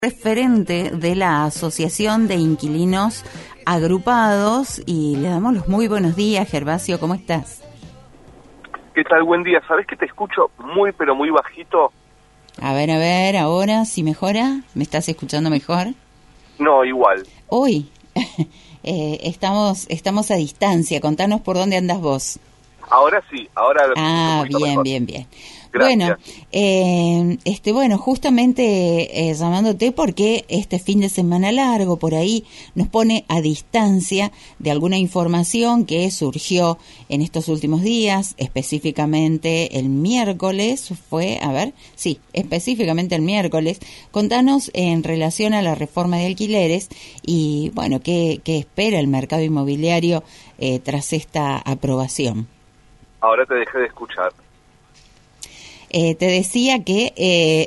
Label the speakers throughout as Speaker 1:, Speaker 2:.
Speaker 1: Referente de la Asociación de Inquilinos Agrupados y le damos los muy buenos días. Gervasio, ¿cómo estás?
Speaker 2: ¿Qué tal? Buen día. ¿Sabés que te escucho muy, pero muy bajito?
Speaker 1: A ver, ahora, ¿si mejora? ¿Me estás escuchando mejor?
Speaker 2: No, igual.
Speaker 1: Hoy estamos a distancia. Contanos por dónde andas vos.
Speaker 2: Ahora sí, ahora lo escucho un poquito mejor.
Speaker 1: Bien.
Speaker 2: Gracias.
Speaker 1: Bueno, justamente llamándote porque este fin de semana largo por ahí nos pone a distancia de alguna información que surgió en estos últimos días, específicamente el miércoles específicamente el miércoles. Contanos en relación a la reforma de alquileres y, bueno, qué espera el mercado inmobiliario tras esta aprobación.
Speaker 2: Ahora te dejé de escuchar.
Speaker 1: Te decía que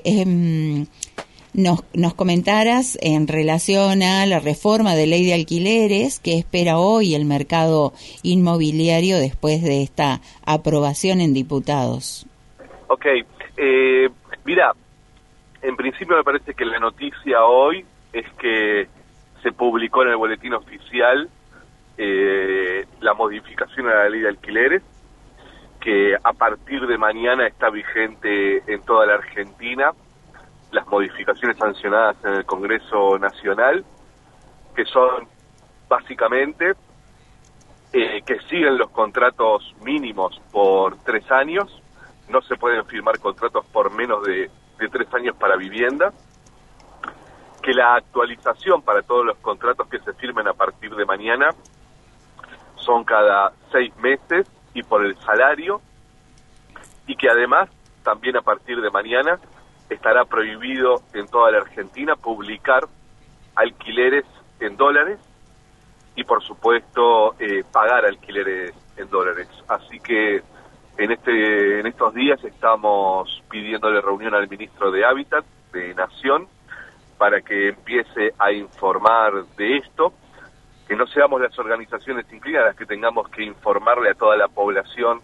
Speaker 1: nos comentaras en relación a la reforma de ley de alquileres que espera hoy el mercado inmobiliario después de esta aprobación en diputados.
Speaker 2: Ok, mira, en principio me parece que la noticia hoy es que se publicó en el boletín oficial la modificación a la ley de alquileres, que a partir de mañana está vigente en toda la Argentina, las modificaciones sancionadas en el Congreso Nacional, que son básicamente que siguen los contratos mínimos por 3 años, no se pueden firmar contratos por menos de 3 años para vivienda, que la actualización para todos los contratos que se firmen a partir de mañana son cada 6 meses, y por el salario, y que además también a partir de mañana estará prohibido en toda la Argentina publicar alquileres en dólares y por supuesto pagar alquileres en dólares. Así que en estos días estamos pidiéndole reunión al ministro de Hábitat de Nación para que empiece a informar de esto, que no seamos las organizaciones inclinadas que tengamos que informarle a toda la población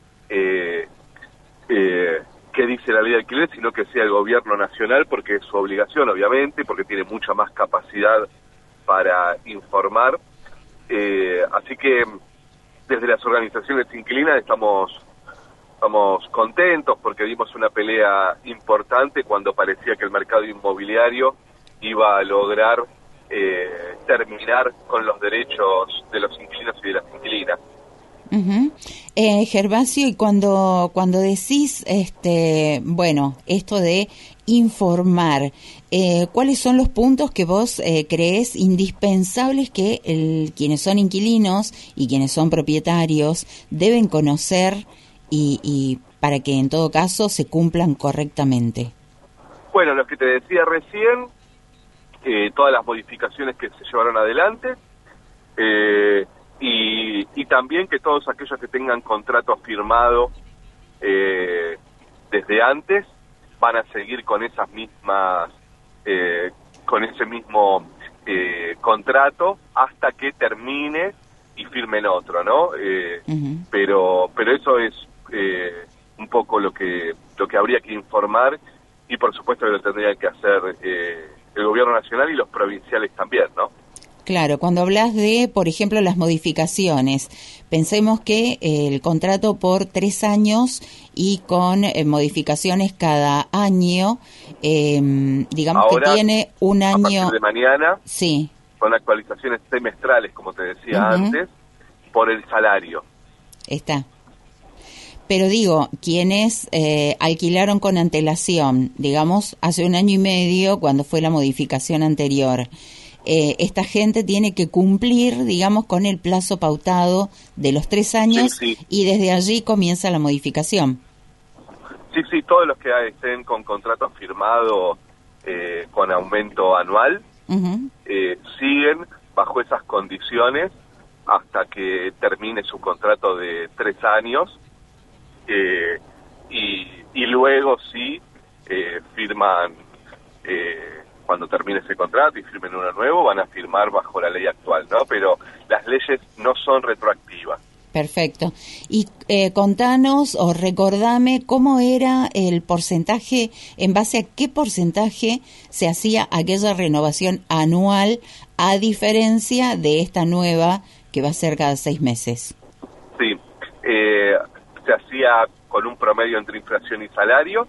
Speaker 2: qué dice la ley de alquiler, sino que sea el gobierno nacional, porque es su obligación, obviamente, porque tiene mucha más capacidad para informar. Así que desde las organizaciones inquilinas estamos contentos porque dimos una pelea importante cuando parecía que el mercado inmobiliario iba a lograr terminar con los derechos de los inquilinos y de las inquilinas.
Speaker 1: Uh-huh. Gervasio, y cuando decís esto de informar, ¿cuáles son los puntos que vos creés indispensables que quienes son inquilinos y quienes son propietarios deben conocer y para que en todo caso se cumplan correctamente?
Speaker 2: Bueno, lo que te decía recién, todas las modificaciones que se llevaron adelante, y también que todos aquellos que tengan contrato firmado desde antes van a seguir con esas mismas con ese mismo contrato hasta que termine y firmen otro, ¿no? Uh-huh. Pero eso es un poco lo que habría que informar, y por supuesto que lo tendría que hacer el gobierno nacional y los provinciales también, ¿no?
Speaker 1: Claro, cuando hablas de, por ejemplo, las modificaciones, pensemos que el contrato por 3 años y con modificaciones cada año, digamos ahora, que tiene un año...
Speaker 2: A partir de mañana,
Speaker 1: sí,
Speaker 2: con actualizaciones semestrales, como te decía uh-huh. antes, por el salario.
Speaker 1: Está. Pero digo, quienes alquilaron con antelación, digamos, hace 1 año y medio, cuando fue la modificación anterior, esta gente tiene que cumplir, digamos, con el plazo pautado de los 3 años, sí. Y desde allí comienza la modificación.
Speaker 2: Sí, todos los que estén con contrato firmado con aumento anual, uh-huh. Siguen bajo esas condiciones hasta que termine su contrato de 3 años, y luego sí firman... cuando termine ese contrato y firmen uno nuevo, van a firmar bajo la ley actual, ¿no? Pero las leyes no son retroactivas.
Speaker 1: Perfecto. Y contanos o recordame cómo era el porcentaje, en base a qué porcentaje se hacía aquella renovación anual, a diferencia de esta nueva que va a ser cada 6 meses.
Speaker 2: Sí, se hacía con un promedio entre inflación y salario,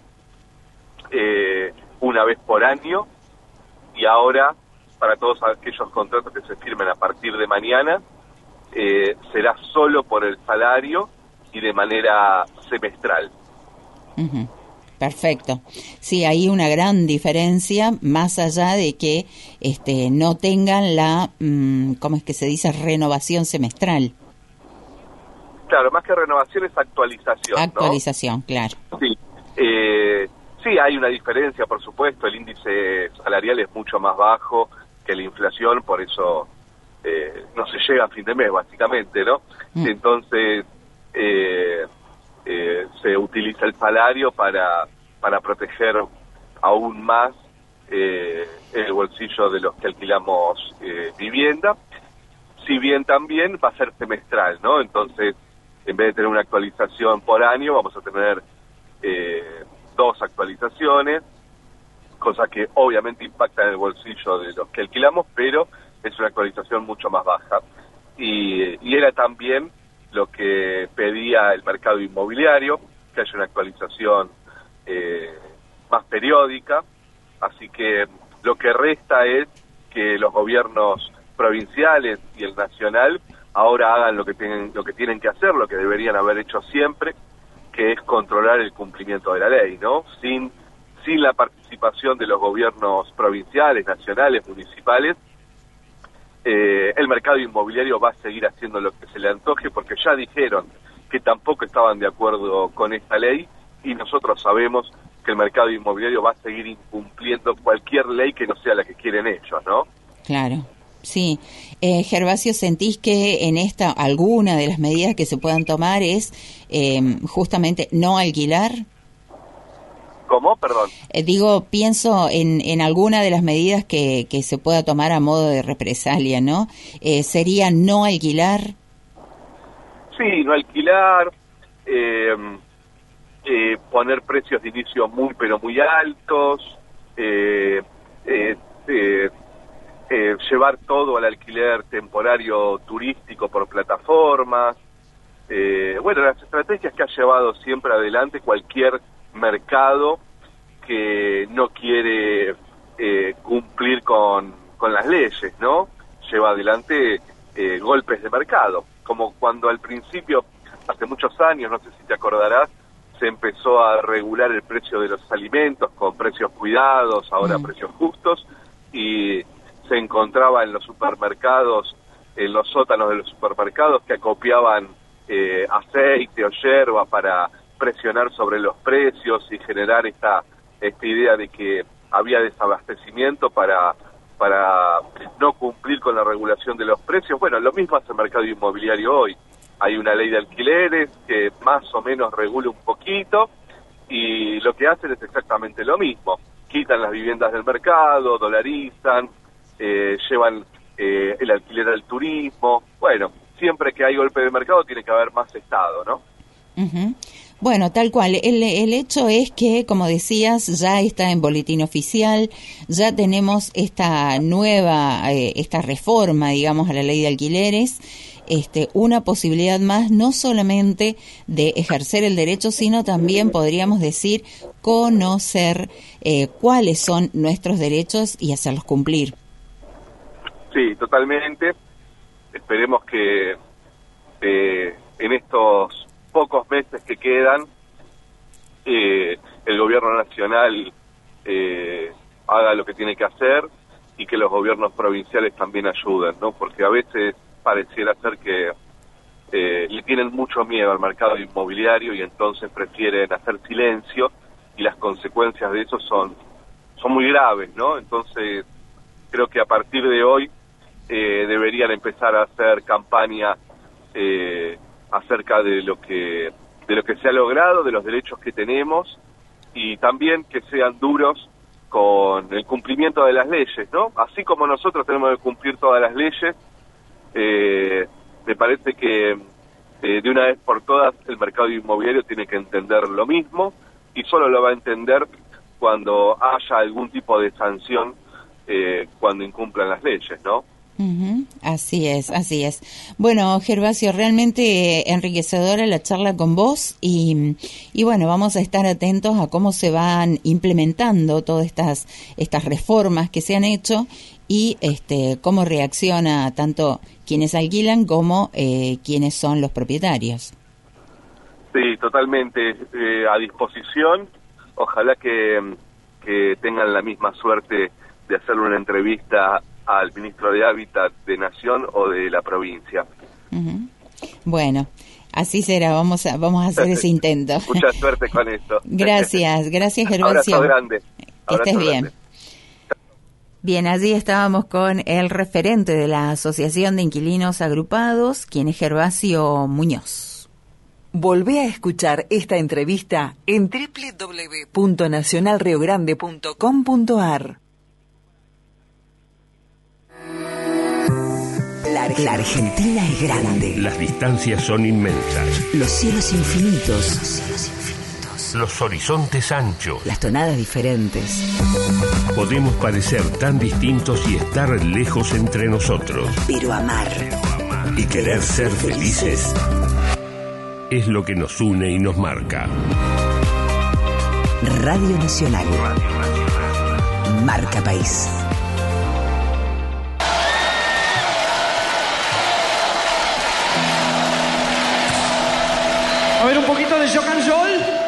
Speaker 2: una vez por año, y ahora, para todos aquellos contratos que se firmen a partir de mañana, será solo por el salario y de manera semestral.
Speaker 1: Uh-huh. Perfecto. Sí, hay una gran diferencia, más allá de que no tengan la, ¿cómo es que se dice? Renovación semestral.
Speaker 2: Claro, más que renovación es actualización,
Speaker 1: Actualización, ¿no? Claro.
Speaker 2: Sí, sí, hay una diferencia, por supuesto. El índice salarial es mucho más bajo que la inflación, por eso no se llega a fin de mes, básicamente, ¿no? Entonces, se utiliza el salario para proteger aún más el bolsillo de los que alquilamos vivienda, si bien también va a ser semestral, ¿no? Entonces, en vez de tener una actualización por año, vamos a tener 2 actualizaciones, cosa que obviamente impacta en el bolsillo de los que alquilamos, pero es una actualización mucho más baja. Y era también lo que pedía el mercado inmobiliario, que haya una actualización más periódica, así que lo que resta es que los gobiernos provinciales y el nacional ahora hagan lo que tienen que hacer, lo que deberían haber hecho siempre, que es controlar el cumplimiento de la ley, ¿no? Sin la participación de los gobiernos provinciales, nacionales, municipales, el mercado inmobiliario va a seguir haciendo lo que se le antoje, porque ya dijeron que tampoco estaban de acuerdo con esta ley, y nosotros sabemos que el mercado inmobiliario va a seguir incumpliendo cualquier ley que no sea la que quieren ellos, ¿no?
Speaker 1: Claro, sí. Gervasio, ¿sentís que en esta alguna de las medidas que se puedan tomar es justamente no alquilar?
Speaker 2: ¿Cómo? Perdón.
Speaker 1: Pienso en alguna de las medidas que se pueda tomar a modo de represalia, ¿no? ¿Sería no alquilar?
Speaker 2: Sí, no alquilar, poner precios de inicio muy pero muy altos, llevar todo al alquiler temporario turístico por plataformas. Bueno, las estrategias que ha llevado siempre adelante cualquier mercado que no quiere cumplir con las leyes, ¿no? Lleva adelante golpes de mercado, como cuando al principio, hace muchos años, no sé si te acordarás, se empezó a regular el precio de los alimentos con precios cuidados, ahora precios justos, y se encontraba en los supermercados, en los sótanos de los supermercados, que acopiaban aceite o yerba para presionar sobre los precios y generar esta idea de que había desabastecimiento para no cumplir con la regulación de los precios. Bueno, lo mismo hace el mercado inmobiliario hoy. Hay una ley de alquileres que más o menos regula un poquito, y lo que hacen es exactamente lo mismo. Quitan las viviendas del mercado, dolarizan, llevan el alquiler al turismo. Bueno, siempre que hay golpe de mercado tiene que haber más Estado, ¿no?
Speaker 1: Uh-huh. Bueno, tal cual. El hecho es que, como decías, ya está en boletín oficial, ya tenemos esta nueva, esta reforma, digamos, a la ley de alquileres, una posibilidad más, no solamente de ejercer el derecho, sino también, podríamos decir, conocer cuáles son nuestros derechos y hacerlos cumplir.
Speaker 2: Sí, totalmente. Esperemos que en estos pocos meses que quedan, el gobierno nacional haga lo que tiene que hacer, y que los gobiernos provinciales también ayuden, ¿no? Porque a veces pareciera ser que le tienen mucho miedo al mercado inmobiliario y entonces prefieren hacer silencio, y las consecuencias de eso son muy graves, ¿no? Entonces creo que a partir de hoy deberían empezar a hacer campaña acerca de lo que se ha logrado, de los derechos que tenemos, y también que sean duros con el cumplimiento de las leyes, ¿no? Así como nosotros tenemos que cumplir todas las leyes, me parece que de una vez por todas el mercado inmobiliario tiene que entender lo mismo, y solo lo va a entender cuando haya algún tipo de sanción cuando incumplan las leyes, ¿no?
Speaker 1: Uh-huh. Así es, así es. Bueno, Gervasio, realmente enriquecedora la charla con vos y bueno, vamos a estar atentos a cómo se van implementando todas estas reformas que se han hecho y cómo reacciona tanto quienes alquilan como quienes son los propietarios.
Speaker 2: Sí, totalmente a disposición. Ojalá que tengan la misma suerte de hacerle una entrevista al ministro de Hábitat de Nación o de la provincia.
Speaker 1: Uh-huh. Bueno, así será, vamos a hacer ese intento.
Speaker 2: Mucha suerte con esto.
Speaker 1: Gracias Gervasio.
Speaker 2: Abrazo grande.
Speaker 1: Que estés bien. Bien, allí estábamos con el referente de la Asociación de Inquilinos Agrupados, quien es Gervasio Muñoz.
Speaker 3: Volvé a escuchar esta entrevista en www.nacionalriogrande.com.ar. La Argentina es grande.
Speaker 4: Las distancias son inmensas.
Speaker 3: Los cielos infinitos.
Speaker 4: Los horizontes anchos.
Speaker 3: Las tonadas diferentes.
Speaker 4: Podemos parecer tan distintos y estar lejos entre nosotros.
Speaker 3: Pero amar.
Speaker 4: Y querer ser felices es lo que nos une y nos marca.
Speaker 3: Radio Nacional. Marca País.
Speaker 5: A ver, un poquito de rock and roll.